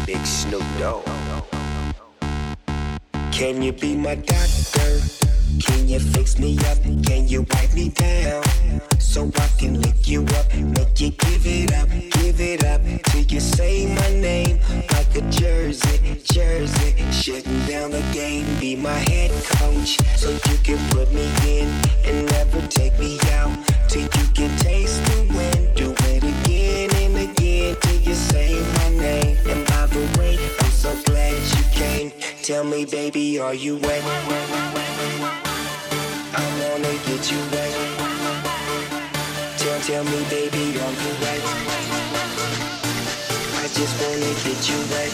Big Snoop Dogg. Can you be my doctor? Can you fix me up? Can you wipe me down? So I can lick you up, make you give it up till you say my name like a jersey. Shutting down the game, be my head coach, so you can put me in and never take me out till you can taste the wind. Do it again and again till you say my name. And by the way, I'm so glad you came. Tell me, baby, are you wet? I wanna get you wet. Tell me, baby, are you wet? I just wanna get you wet.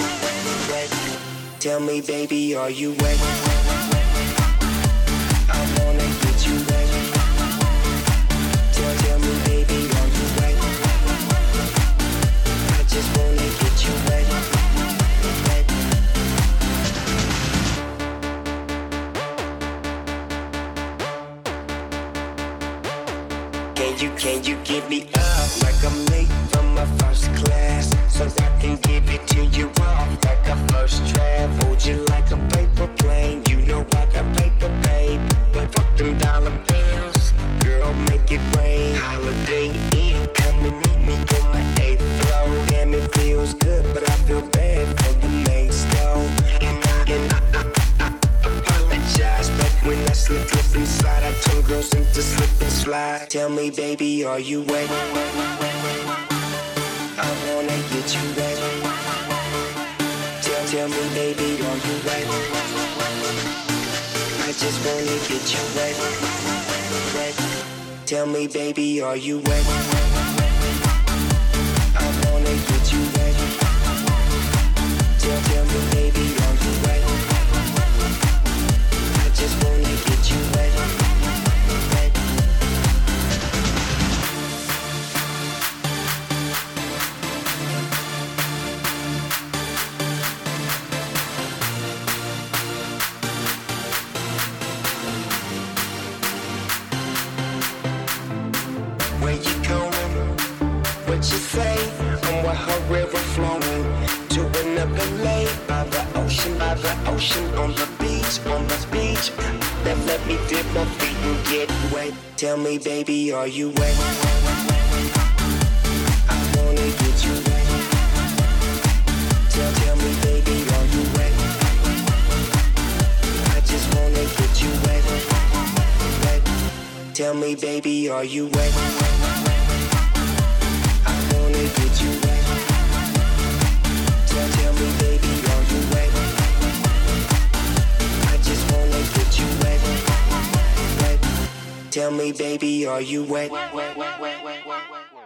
Tell me, baby, are you wet? I wanna get you wet. Tell me, baby, are you wet? I just wanna get you wet. Can you give me up like I'm late from my first class, so I can give it to you off like a first draft? Hold you like a paper plane, you know I got paper, babe. But fuck them dollar bills, girl, make it rain. Holiday Inn, come and meet me on my 8th floor. Damn, it feels good, but I feel bad for the main stove. And I apologize, but when I slip inside, I turn girls into slip and slide. Tell me, baby, are you wet? I wanna get you wet. Tell me, baby, are you wet? I just wanna get you wet. Tell me, baby, are you wet? I wanna get you wet. Tell me, baby, are you wet? I just wanna get you wet. Where you going? What you say? I'm with her river flowing to another lake by the ocean, on the beach. Let me dip my feet and get wet. Tell me, baby, are you wet? I wanna get you wet. Tell me, baby, are you wet? I just wanna get you wet. Tell me, baby, are you wet? I wanna get you wet. Tell me, baby, are you wet? I just wanna get you wet. Tell me, baby, are you wet?